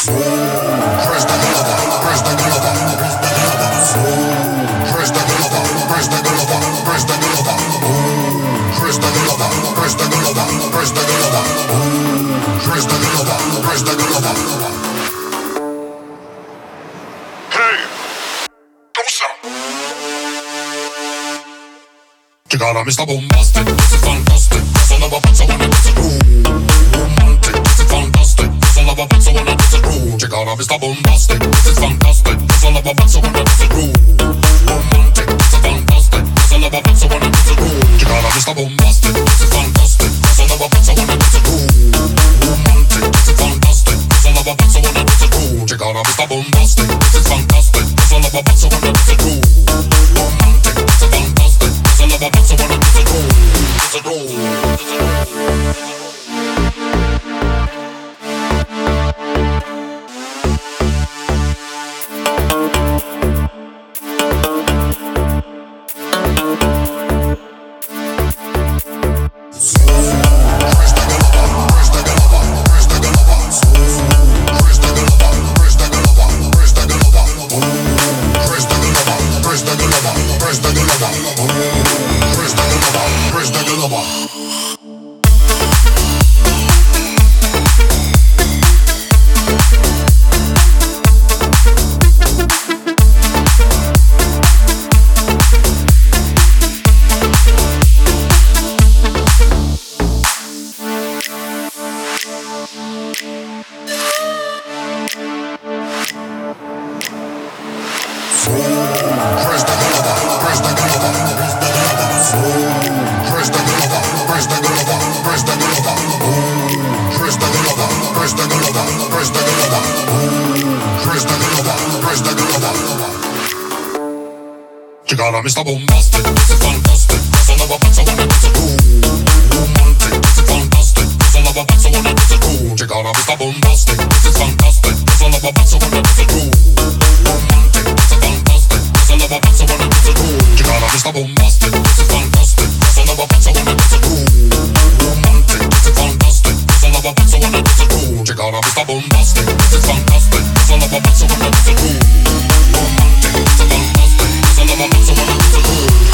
Llegada Mr. Bombastic, this is fantastic. That's all about so wanna dance it romantic, this is fantastic. That's all about so wanna dance it Llegada Mr. Bombastic, this is fantastic. That's all about so wanna dance it romantic, this is fantastic. That's all about so wanna dance it Llegada Mr. Bombastic, this is fantastic. That's all about so wanna dance it romantic, this is fantastic. That's all about so wanna dance it Llegada Mr. Bombastic, this is fantastic. That's all about so wanna dance it romantic, this is fantastic. I love about someone who does it all. Llegada Mr. Bombastic, this is fantastic. That's all about so wanna dance it romantic, this is fantastic. That's all about so wanna dance it Llegada Mr. Bombastic, this is fantastic. That's all about so wanna dance it romantic, this is fantastic. That's all about so wanna dance it Llegada Mr. Bombastic, this is fantastic. That's all about so wanna dance it romantic, this is fantastic. That's all about so wanna dance it Llegada Mr. Bombastic, this is fantastic. That's all about so wanna dance it romantic, this is fantastic. All about someone who's a